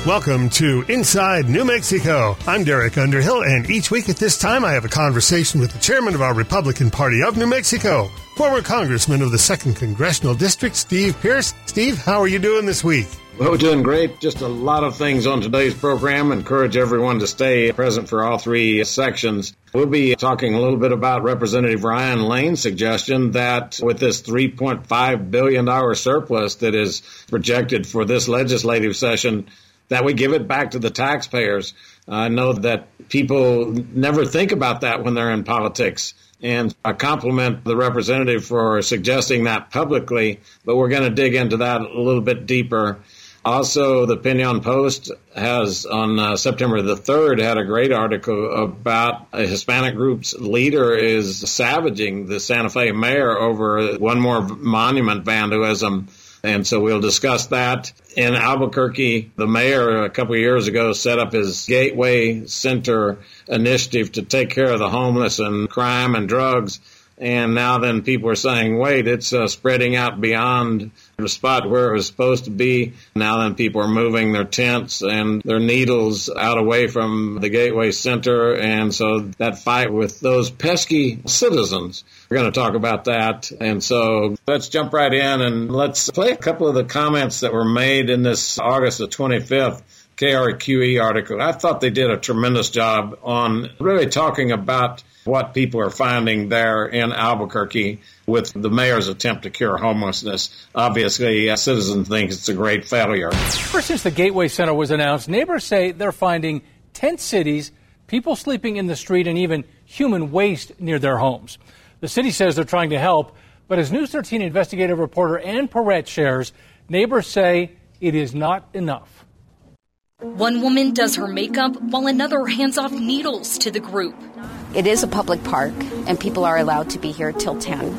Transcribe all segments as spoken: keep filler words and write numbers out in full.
Welcome to Inside New Mexico. I'm Derek Underhill, and each week at this time I have a conversation with the chairman of our Republican Party of New Mexico, former Congressman of the second Congressional District, Steve Pearce. Steve, how are you doing this week? Well, we're doing great. Just a lot of things on today's program. Encourage everyone to stay present for all three sections. We'll be talking a little bit about Representative Ryan Lane's suggestion that with this three point five billion dollars surplus that is projected for this legislative session, that we give it back to the taxpayers. I know that people never think about that when they're in politics. And I compliment the representative for suggesting that publicly, but we're going to dig into that a little bit deeper. Also, the Pinon Post has, on uh, September the third, had a great article about a Hispanic group's leader is savaging the Santa Fe mayor over one more monument vandalism. And so we'll discuss that. In Albuquerque, the mayor a couple of years ago set up his Gateway Center initiative to take care of the homeless and crime and drugs. And now then people are saying, wait, it's uh, spreading out beyond the spot where it was supposed to be. Now then people are moving their tents and their needles out away from the Gateway Center. And so that fight with those pesky citizens, we're going to talk about that. And so let's jump right in and let's play a couple of the comments that were made in this August the twenty-fifth K R Q E article. I thought they did a tremendous job on really talking about what people are finding there in Albuquerque with the mayor's attempt to cure homelessness. Obviously, uh, citizens think it's a great failure. Ever since the Gateway Center was announced, neighbors say they're finding tent cities, people sleeping in the street, and even human waste near their homes. The city says they're trying to help, but as News thirteen investigative reporter Ann Perrette shares, neighbors say it is not enough. One woman does her makeup while another hands off needles to the group. It is a public park, and people are allowed to be here till ten.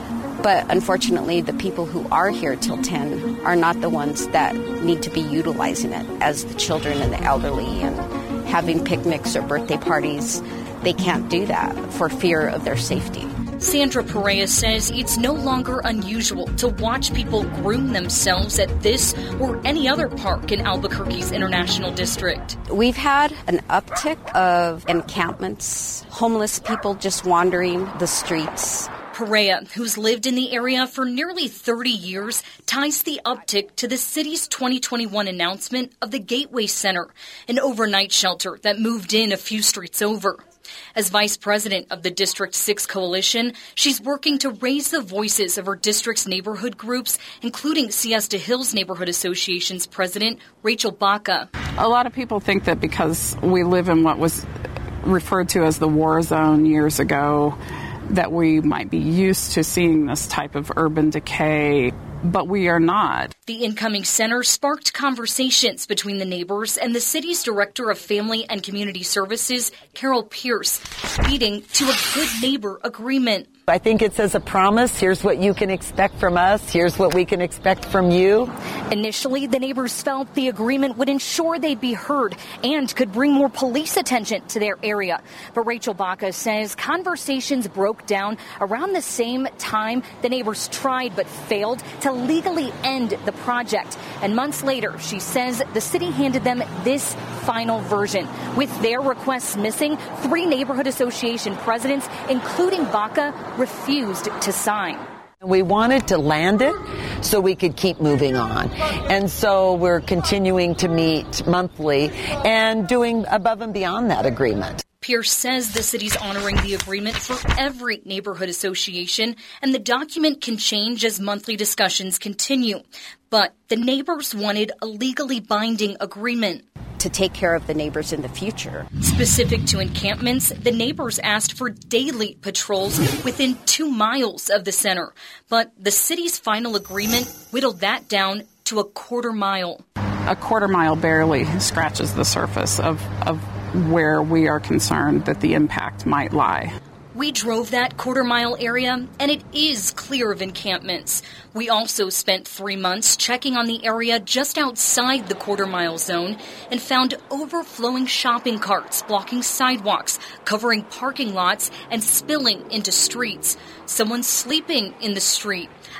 But unfortunately, the people who are here till ten are not the ones that need to be utilizing it, as the children and the elderly and having picnics or birthday parties. They can't do that for fear of their safety. Sandra Perea says it's no longer unusual to watch people groom themselves at this or any other park in Albuquerque's International District. We've had an uptick of encampments, homeless people just wandering the streets. Perea, who's lived in the area for nearly thirty years, ties the uptick to the city's twenty twenty-one announcement of the Gateway Center, an overnight shelter that moved in a few streets over. As vice president of the District six Coalition, she's working to raise the voices of her district's neighborhood groups, including Siesta Hills Neighborhood Association's president, Rachel Baca. A lot of people think that because we live in what was referred to as the war zone years ago, that we might be used to seeing this type of urban decay, but we are not. The incoming center sparked conversations between the neighbors and the city's director of family and community services, Carol Pierce, leading to a good neighbor agreement. I think it says a promise. Here's what you can expect from us. Here's what we can expect from you. Initially, the neighbors felt the agreement would ensure they'd be heard and could bring more police attention to their area. But Rachel Baca says conversations broke down around the same time the neighbors tried but failed to legally end the project. And months later, she says the city handed them this final version. With their requests missing, three neighborhood association presidents, including Baca, refused to sign. We wanted to land it so we could keep moving on. And so we're continuing to meet monthly and doing above and beyond that agreement. Pierce says the city's honoring the agreement for every neighborhood association, and the document can change as monthly discussions continue. But the neighbors wanted a legally binding agreement. To take care of the neighbors in the future. Specific to encampments, the neighbors asked for daily patrols within two miles of the center. But the city's final agreement whittled that down to a quarter mile. A quarter mile barely scratches the surface of, of where we are concerned that the impact might lie. We drove that quarter mile area, and it is clear of encampments. We also spent three months checking on the area just outside the quarter mile zone and found overflowing shopping carts blocking sidewalks, covering parking lots, and spilling into streets. Someone sleeping in the street.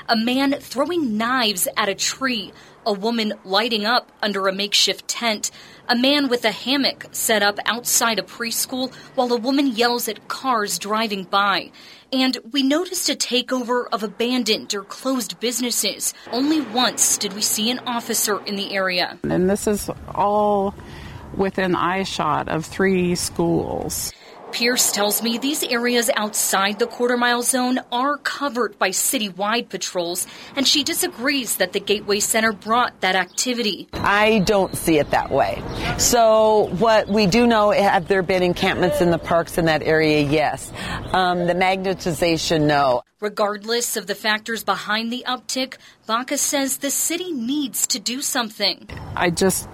a man throwing knives at a tree, a woman lighting up under a makeshift tent, a man with a hammock set up outside a preschool while a woman yells at cars driving by. And we noticed a takeover of abandoned or closed businesses. Only once did we see an officer in the area. And this is all within eyeshot of three schools. Pierce tells me these areas outside the quarter-mile zone are covered by citywide patrols, and she disagrees that the Gateway Center brought that activity. I don't see it that way. So what we do know, have there been encampments in the parks in that area? Yes. Um, the magnetization, no. Regardless of the factors behind the uptick, Baca says the city needs to do something. I just,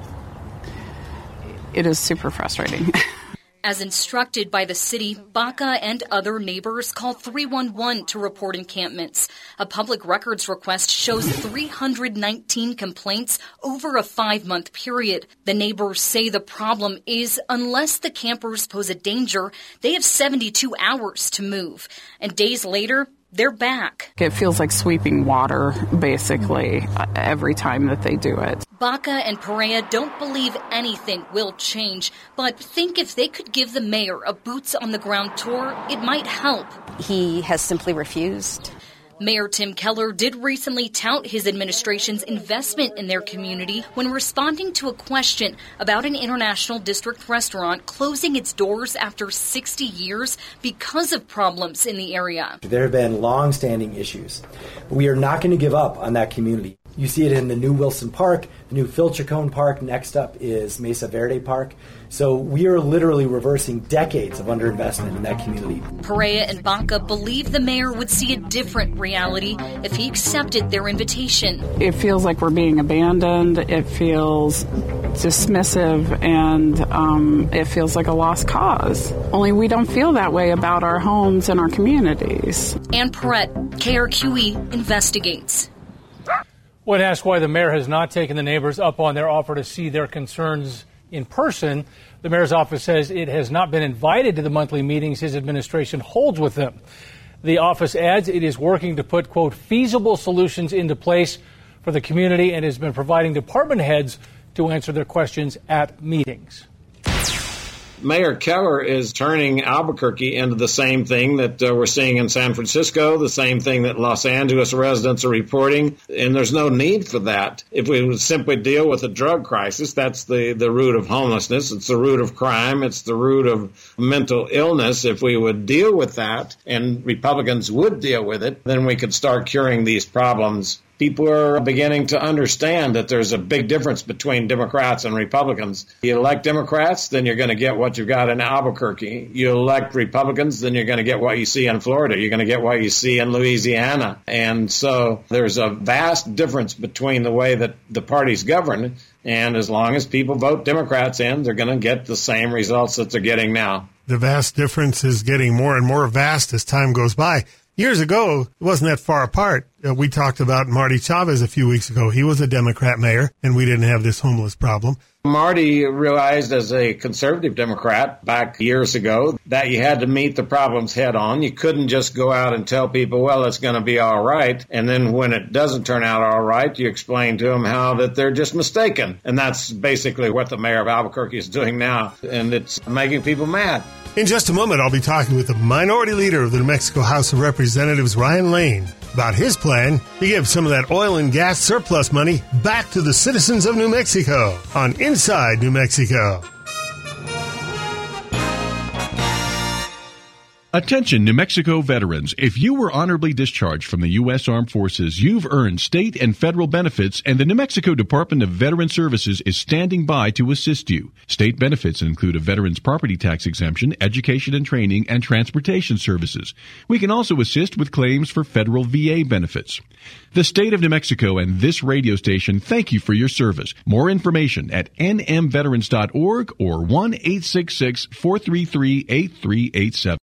it is super frustrating. As instructed by the city, Baca and other neighbors call three one one to report encampments. A public records request shows three hundred nineteen complaints over a five-month period. The neighbors say the problem is, unless the campers pose a danger, they have seventy-two hours to move. And days later, they're back. It feels like sweeping water, basically, every time that they do it. Baca and Perea don't believe anything will change, but think if they could give the mayor a boots-on-the-ground tour, it might help. He has simply refused. Mayor Tim Keller did recently tout his administration's investment in their community when responding to a question about an International District restaurant closing its doors after sixty years because of problems in the area. There have been long-standing issues. We are not going to give up on that community. You see it in the new Wilson Park, the new Phil Chacon Park. Next up is Mesa Verde Park. So we are literally reversing decades of underinvestment in that community. Perea and Baca believe the mayor would see a different reality if he accepted their invitation. It feels like we're being abandoned. It feels dismissive, and um, it feels like a lost cause. Only we don't feel that way about our homes and our communities. Ann Perrette, K R Q E, investigates. When asked why the mayor has not taken the neighbors up on their offer to see their concerns in person, the mayor's office says it has not been invited to the monthly meetings his administration holds with them. The office adds it is working to put, quote, feasible solutions into place for the community and has been providing department heads to answer their questions at meetings. Mayor Keller is turning Albuquerque into the same thing that uh, we're seeing in San Francisco, the same thing that Los Angeles residents are reporting, and there's no need for that. If we would simply deal with the drug crisis, that's the, the root of homelessness, it's the root of crime, it's the root of mental illness. If we would deal with that, and Republicans would deal with it, then we could start curing these problems. People are beginning to understand that there's a big difference between Democrats and Republicans. You elect Democrats, then you're going to get what you've got in Albuquerque. You elect Republicans, then you're going to get what you see in Florida. You're going to get what you see in Louisiana. And so there's a vast difference between the way that the parties govern. And as long as people vote Democrats in, they're going to get the same results that they're getting now. The vast difference is getting more and more vast as time goes by. Years ago, it wasn't that far apart. Uh, we talked about Marty Chavez a few weeks ago. He was a Democrat mayor, and we didn't have this homeless problem. Marty realized as a conservative Democrat back years ago that you had to meet the problems head on. You couldn't just go out and tell people, well, it's going to be all right. And then when it doesn't turn out all right, you explain to them how that they're just mistaken. And that's basically what the mayor of Albuquerque is doing now. And it's making people mad. In just a moment, I'll be talking with the minority leader of the New Mexico House of Representatives, Ryan Lane, about his plan to give some of that oil and gas surplus money back to the citizens of New Mexico on Inside New Mexico. Attention, New Mexico veterans. If you were honorably discharged from the U S Armed Forces, you've earned state and federal benefits, and the New Mexico Department of Veteran Services is standing by to assist you. State benefits include a veteran's property tax exemption, education and training, and transportation services. We can also assist with claims for federal V A benefits. The state of New Mexico and this radio station thank you for your service. More information at n m veterans dot org or one eight six six, four three three, eight three eight seven.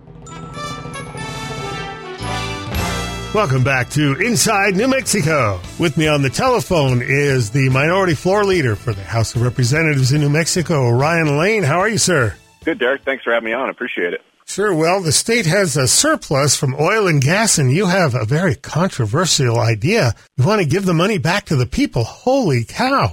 Welcome back to Inside New Mexico. With me on the telephone is the minority floor leader for the House of Representatives in New Mexico, Ryan Lane. How are you, sir? Good, Derek. Thanks for having me on. I appreciate it. Sure. Well, the state has a surplus from oil and gas, and you have a very controversial idea. You want to give the money back to the people. Holy cow.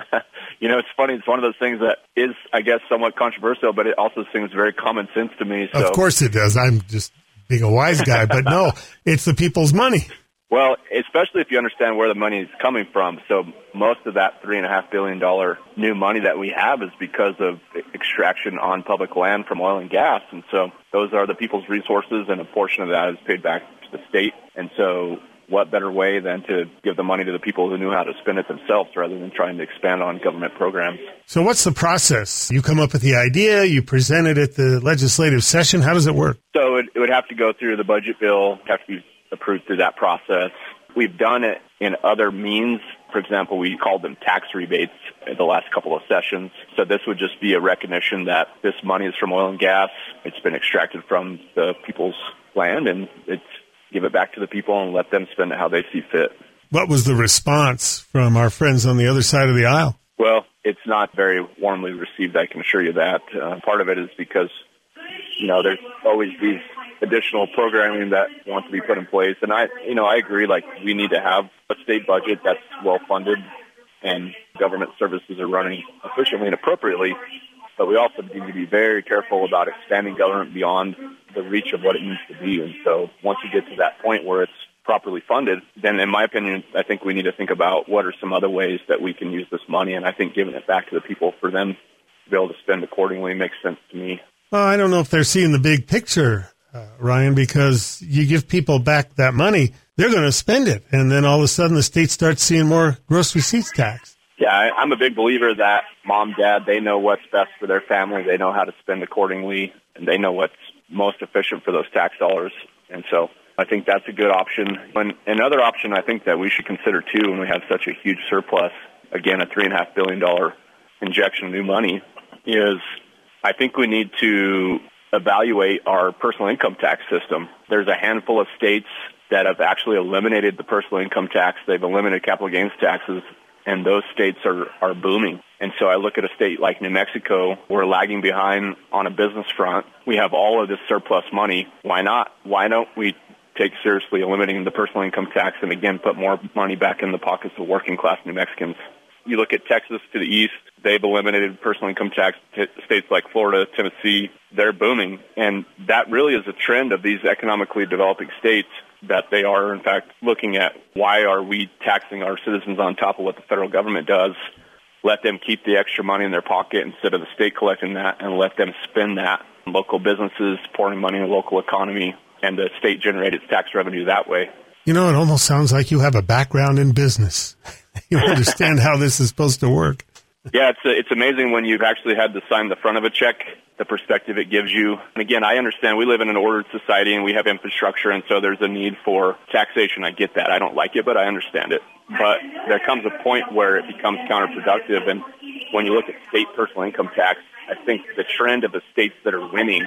You know, it's funny. It's one of those things that is, I guess, somewhat controversial, but it also seems very common sense to me. So. Of course it does. I'm just being a wise guy, but no, it's the people's money. Well, especially if you understand where the money is coming from. So most of that three and a half billion dollar new money that we have is because of extraction on public land from oil and gas. And so those are the people's resources, and a portion of that is paid back to the state. And so what better way than to give the money to the people who knew how to spend it themselves rather than trying to expand on government programs. So what's the process? You come up with the idea, you present it at the legislative session. How does it work? So it, it would have to go through the budget bill, have to be approved through that process. We've done it in other means. For example, we called them tax rebates in the last couple of sessions. So this would just be a recognition that this money is from oil and gas. It's been extracted from the people's land, and it's give it back to the people and let them spend it how they see fit. What was the response from our friends on the other side of the aisle? Well, it's not very warmly received, I can assure you that. Uh, part of it is because, you know, there's always these additional programming that wants to be put in place. And I, you know, I agree, like, we need to have a state budget that's well-funded and government services are running efficiently and appropriately. But we also need to be very careful about expanding government beyond the reach of what it needs to be. And so once you get to that point where it's properly funded, then in my opinion, I think we need to think about what are some other ways that we can use this money. And I think giving it back to the people for them to be able to spend accordingly makes sense to me. Well, I don't know if they're seeing the big picture, uh, Ryan, because you give people back that money, they're going to spend it. And then all of a sudden the state starts seeing more gross receipts tax. Yeah, I, I'm a big believer that mom, dad, they know what's best for their family. They know how to spend accordingly, and they know what's most efficient for those tax dollars. And so I think that's a good option. And another option I think that we should consider, too, when we have such a huge surplus, again, a three point five billion dollars injection of new money, is I think we need to evaluate our personal income tax system. There's a handful of states that have actually eliminated the personal income tax. They've eliminated capital gains taxes, and those states are, are booming. And so I look at a state like New Mexico, we're lagging behind on a business front. We have all of this surplus money. Why not? Why don't we take seriously eliminating the personal income tax and, again, put more money back in the pockets of working class New Mexicans? You look at Texas to the east, they've eliminated personal income tax. T- states like Florida, Tennessee, they're booming. And that really is a trend of these economically developing states, that they are, in fact, looking at why are we taxing our citizens on top of what the federal government does. Let them keep the extra money in their pocket instead of the state collecting that, and let them spend that. Local businesses pouring money in the local economy, and the state generate its tax revenue that way. You know, it almost sounds like you have a background in business. You understand how this is supposed to work. Yeah, it's it's amazing when you've actually had to sign the front of a check, the perspective it gives you. And again, I understand we live in an ordered society and we have infrastructure, and so there's a need for taxation. I get that. I don't like it, but I understand it. But there comes a point where it becomes counterproductive. And when you look at state personal income tax, I think the trend of the states that are winning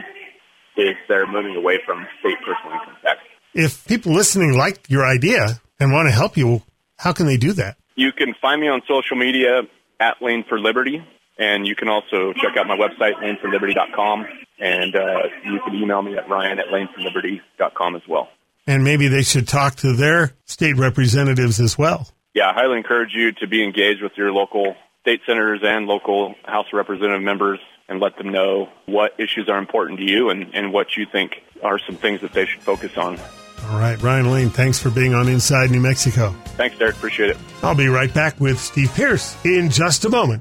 is they're moving away from state personal income tax. If people listening like your idea and want to help you, how can they do that? You can find me on social media at Lane for Liberty, and you can also check out my website, lane for liberty dot com, and uh, you can email me at ryan at lane for liberty dot com as well. And maybe they should talk to their state representatives as well. Yeah, I highly encourage you to be engaged with your local state senators and local House of Representative members and let them know what issues are important to you and, and what you think are some things that they should focus on. All right, Ryan Lane, thanks for being on Inside New Mexico. Thanks, Derek. Appreciate it. I'll be right back with Steve Pierce in just a moment.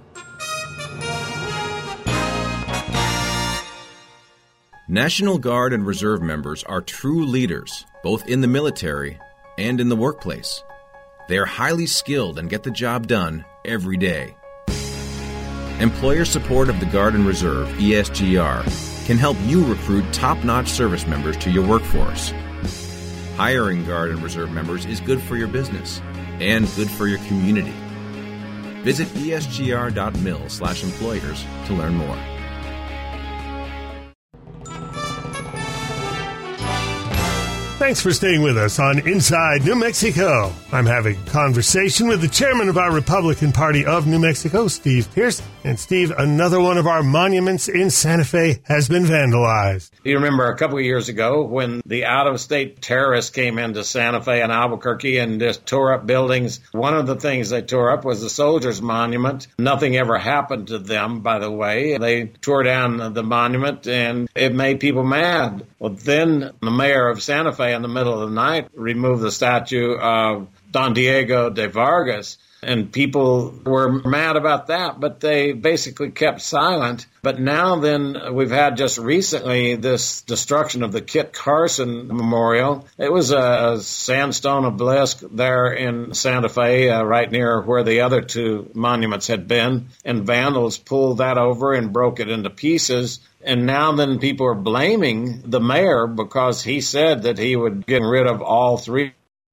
National Guard and Reserve members are true leaders, both in the military and in the workplace. They are highly skilled and get the job done every day. Employer support of the Guard and Reserve, E S G R, can help you recruit top-notch service members to your workforce. Hiring Guard and Reserve members is good for your business and good for your community. Visit E S G R dot mil slash employers to learn more. Thanks for staying with us on Inside New Mexico. I'm having a conversation with the chairman of our Republican Party of New Mexico, Steve Pearce. And Steve, another one of our monuments in Santa Fe has been vandalized. You remember a couple of years ago when the out-of-state terrorists came into Santa Fe and Albuquerque and just tore up buildings. One of the things they tore up was the Soldiers Monument. Nothing ever happened to them, by the way. They tore down the monument and it made people mad. Well, then the mayor of Santa Fe in the middle of the night removed the statue of Don Diego de Vargas. And people were mad about that, but they basically kept silent. But now then, we've had just recently this destruction of the Kit Carson Memorial. It was a, a sandstone obelisk there in Santa Fe, uh, right near where the other two monuments had been. And vandals pulled that over and broke it into pieces. And now then people are blaming the mayor because he said that he would get rid of all three.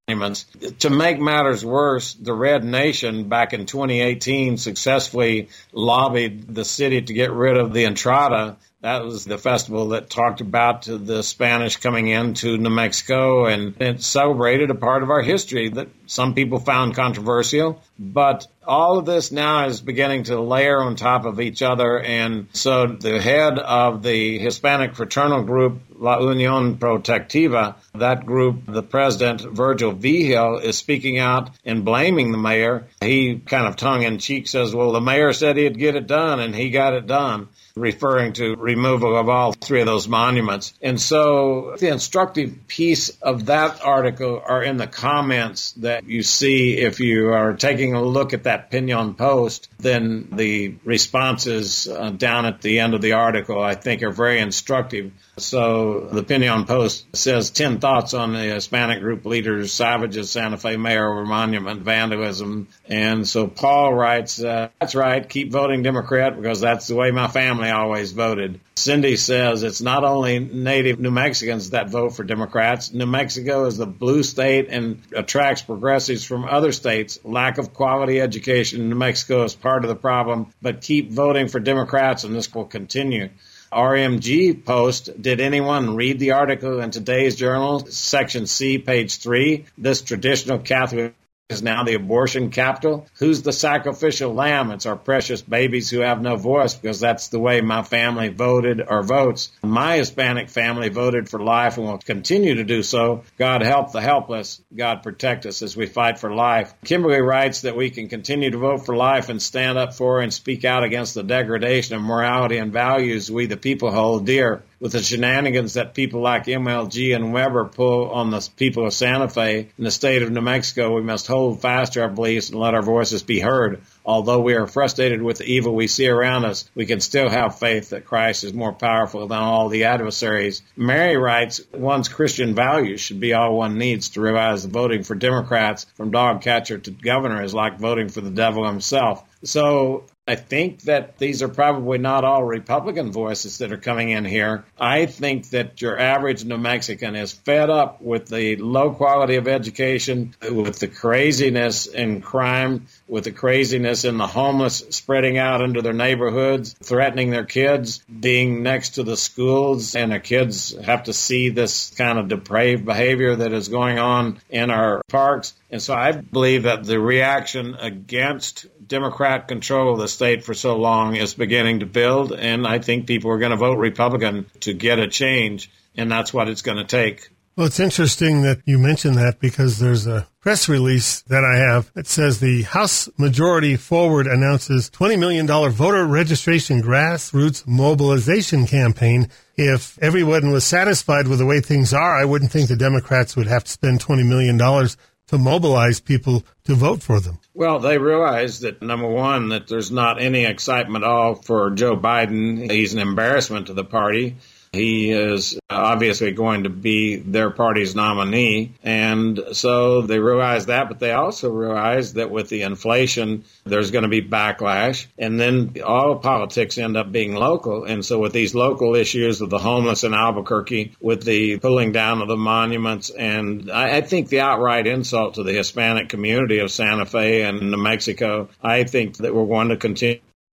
To make matters worse, the Red Nation back in twenty eighteen successfully lobbied the city to get rid of the Entrada. That was the festival that talked about the Spanish coming into New Mexico, and it celebrated a part of our history that some people found controversial. But all of this now is beginning to layer on top of each other, and so the head of the Hispanic fraternal group, La Unión Protectiva, that group, the president, Virgil Vigil, is speaking out and blaming the mayor. He kind of tongue-in-cheek says, well, the mayor said he'd get it done, and he got it done, referring to removal of all three of those monuments. And so the instructive piece of that article are in the comments that you see if you are taking a look at that Piñon Post. Then the responses uh, down at the end of the article, I think, are very instructive. So the Piñon Post says ten thoughts on the Hispanic group leaders, Savage's Santa Fe mayor over monument vandalism. And so Paul writes, uh, that's right, keep voting Democrat because that's the way my family always voted. Cindy says it's not only native New Mexicans that vote for Democrats. New Mexico is the blue state and attracts progressives from other states. Lack of quality education in New Mexico is part of the problem, but keep voting for Democrats and this will continue. R M G Post, did anyone read the article in today's journal? Section C, page three. This traditional Catholic is now the abortion capital. Who's the sacrificial lamb? It's our precious babies who have no voice because that's the way my family voted or votes. My Hispanic family voted for life and will continue to do so. God help the helpless. God protect us as we fight for life. Kimberly writes that we can continue to vote for life and stand up for and speak out against the degradation of morality and values we the people hold dear. With the shenanigans that people like M L G and Weber pull on the people of Santa Fe and the state of New Mexico, we must hold fast to our beliefs and let our voices be heard. Although we are frustrated with the evil we see around us, we can still have faith that Christ is more powerful than all the adversaries. Mary writes, one's Christian values should be all one needs to realize that voting for Democrats from dog catcher to governor is like voting for the devil himself. So I think that these are probably not all Republican voices that are coming in here. I think that your average New Mexican is fed up with the low quality of education, with the craziness in crime, with the craziness in the homeless spreading out into their neighborhoods, threatening their kids, being next to the schools, and their kids have to see this kind of depraved behavior that is going on in our parks. And so I believe that the reaction against Democrat control of the state for so long is beginning to build, and I think people are going to vote Republican to get a change, and that's what it's going to take. Well, it's interesting that you mentioned that because there's a press release that I have that says the House Majority Forward announces twenty million dollars voter registration grassroots mobilization campaign. If everyone was satisfied with the way things are, I wouldn't think the Democrats would have to spend twenty million dollars to mobilize people to vote for them. Well, they realize that, number one, that there's not any excitement at all for Joe Biden. He's an embarrassment to the party. He is obviously going to be their party's nominee. And so they realize that, but they also realize that with the inflation, there's going to be backlash. And then all politics end up being local. And so with these local issues of the homeless in Albuquerque, with the pulling down of the monuments, and I, I think the outright insult to the Hispanic community of Santa Fe and New Mexico, I think that we're going to continue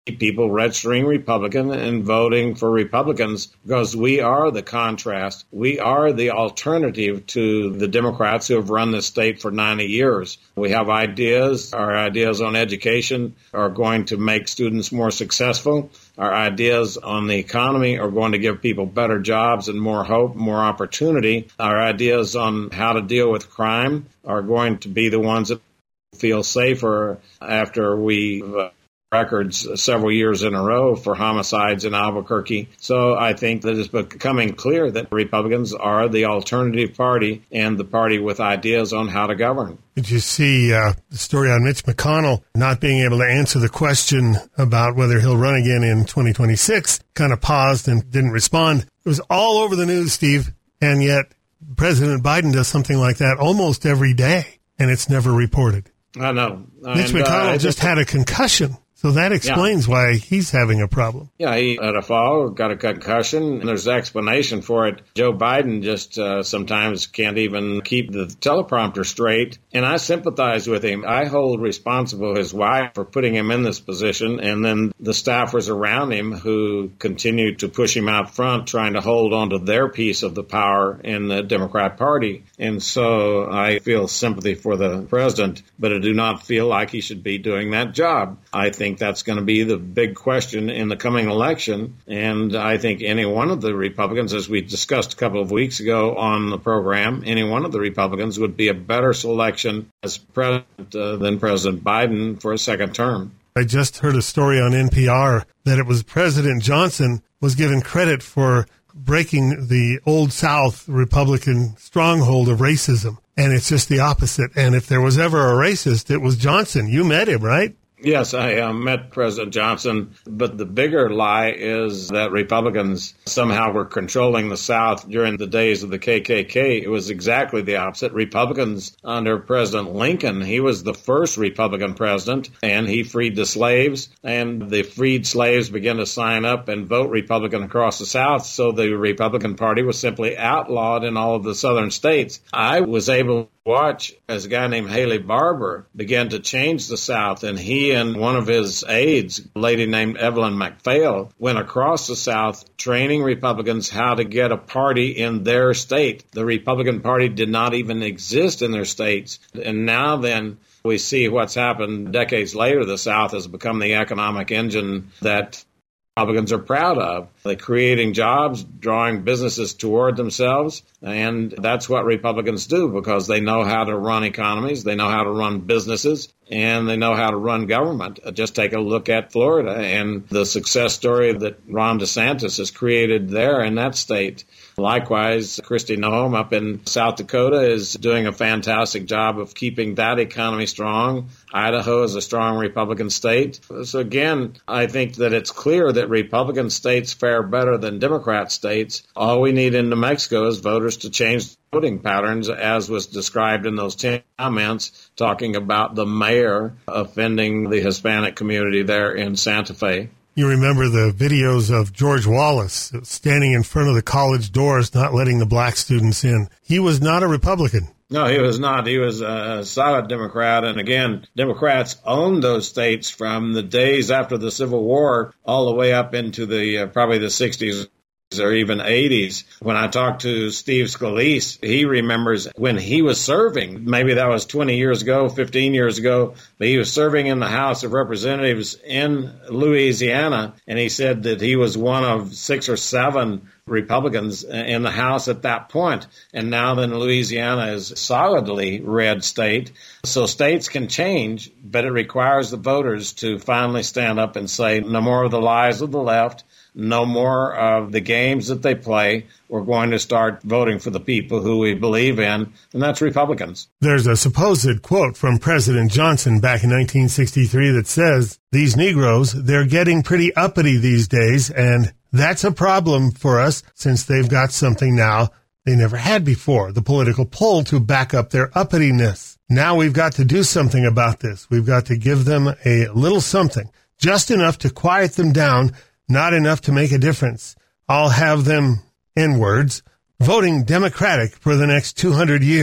people registering Republican and voting for Republicans because we are the contrast. We are the alternative to the Democrats who have run this state for ninety years. We have ideas. Our ideas on education are going to make students more successful. Our ideas on the economy are going to give people better jobs and more hope, more opportunity. Our ideas on how to deal with crime are going to be the ones that feel safer after we uh, records several years in a row for homicides in Albuquerque. So I think that it's becoming clear that Republicans are the alternative party and the party with ideas on how to govern. Did you see uh, the story on Mitch McConnell not being able to answer the question about whether he'll run again in twenty twenty-six? Kind of paused and didn't respond. It was all over the news, Steve, and yet President Biden does something like that almost every day, and it's never reported. I know. Mitch and, McConnell uh, just had a concussion. So that explains yeah. why he's having a problem. Yeah, he had a fall, got a concussion, and there's an explanation for it. Joe Biden just uh, sometimes can't even keep the teleprompter straight, and I sympathize with him. I hold responsible his wife for putting him in this position, and then the staffers around him who continue to push him out front, trying to hold on to their piece of the power in the Democrat Party. And so I feel sympathy for the president, but I do not feel like he should be doing that job. I think I think that's going to be the big question in the coming election. And I think any one of the Republicans, as we discussed a couple of weeks ago on the program, any one of the Republicans would be a better selection as president uh, than President Biden for a second term. I just heard a story on N P R that it was President Johnson was given credit for breaking the Old South Republican stronghold of racism. And it's just the opposite. And if there was ever a racist, it was Johnson. You met him, right? Yes, I uh, met President Johnson, but the bigger lie is that Republicans somehow were controlling the South during the days of the K K K. It was exactly the opposite. Republicans under President Lincoln, he was the first Republican president, and he freed the slaves, and the freed slaves began to sign up and vote Republican across the South, so the Republican Party was simply outlawed in all of the southern states. I was able to watch as a guy named Haley Barbour began to change the South, and he and one of his aides, a lady named Evelyn McPhail, went across the South training Republicans how to get a party in their state. The Republican Party did not even exist in their states. And now then we see what's happened decades later. The South has become the economic engine that Republicans are proud of. They're creating jobs, drawing businesses toward themselves, and that's what Republicans do because they know how to run economies, they know how to run businesses, and they know how to run government. Just take a look at Florida and the success story that Ron DeSantis has created there in that state. Likewise, Kristi Noem up in South Dakota is doing a fantastic job of keeping that economy strong. Idaho is a strong Republican state. So again, I think that it's clear that Republican states fare better than Democrat states. All we need in New Mexico is voters to change voting patterns, as was described in those ten comments talking about the mayor offending the Hispanic community there in Santa Fe. You remember the videos of George Wallace standing in front of the college doors, not letting the black students in. He was not a Republican. No, he was not. He was a solid Democrat. And again, Democrats owned those states from the days after the Civil War all the way up into the uh, probably the sixties. Or even eighties. When I talked to Steve Scalise, he remembers when he was serving, maybe that was twenty years ago, fifteen years ago, but he was serving in the House of Representatives in Louisiana, and he said that he was one of six or seven Republicans in the House at that point. And now then Louisiana is a solidly red state. So states can change, but it requires the voters to finally stand up and say, no more of the lies of the left. No more of the games that they play. We're going to start voting for the people who we believe in, and that's Republicans. There's a supposed quote from President Johnson back in nineteen sixty-three that says, these Negroes, they're getting pretty uppity these days, and that's a problem for us since they've got something now they never had before, the political pull to back up their uppityness. Now we've got to do something about this. We've got to give them a little something, just enough to quiet them down, not enough to make a difference. I'll have them, N-words, voting Democratic for the next two hundred years.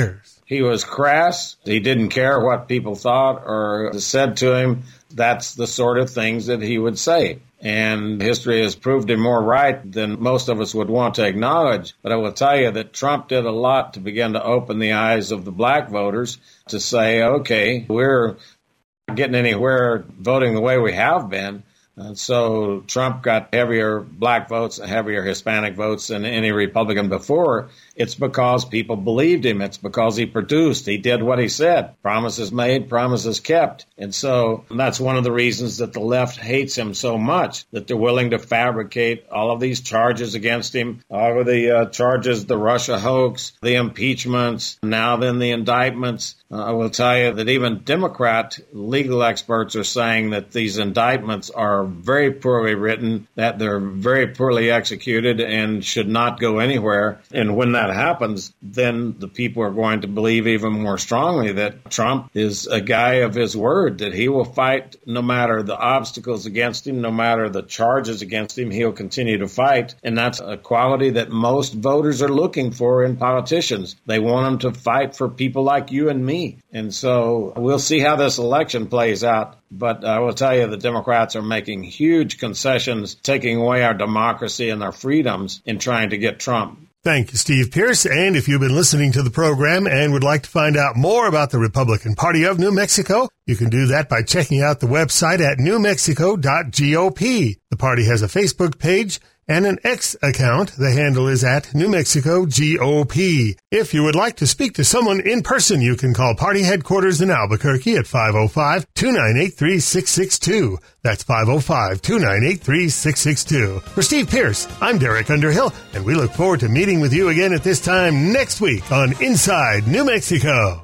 He was crass. He didn't care what people thought or said to him. That's the sort of things that he would say. And history has proved him more right than most of us would want to acknowledge. But I will tell you that Trump did a lot to begin to open the eyes of the black voters to say, okay, we're not getting anywhere voting the way we have been. And so Trump got heavier black votes, heavier Hispanic votes than any Republican before. It's because people believed him. It's because he produced. He did what he said. Promises made, promises kept. And so that's one of the reasons that the left hates him so much, that they're willing to fabricate all of these charges against him, all of the uh, charges, the Russia hoax, the impeachments, now then the indictments. Uh, I will tell you that even Democrat legal experts are saying that these indictments are very poorly written, that they're very poorly executed and should not go anywhere. And when that happens, then the people are going to believe even more strongly that Trump is a guy of his word, that he will fight no matter the obstacles against him, no matter the charges against him, he'll continue to fight. And that's a quality that most voters are looking for in politicians. They want them to fight for people like you and me. And so we'll see how this election plays out. But I will tell you, the Democrats are making huge concessions, taking away our democracy and our freedoms in trying to get Trump. Thank you, Steve Pearce. And if you've been listening to the program and would like to find out more about the Republican Party of New Mexico, you can do that by checking out the website at new mexico dot gop. The party has a Facebook page and an X account. The handle is at New Mexico G O P. If you would like to speak to someone in person, you can call party headquarters in Albuquerque at five oh five, two nine eight, three six six two. That's five oh five, two nine eight, three six six two. For Steve Pearce, I'm Derek Underhill, and we look forward to meeting with you again at this time next week on Inside New Mexico.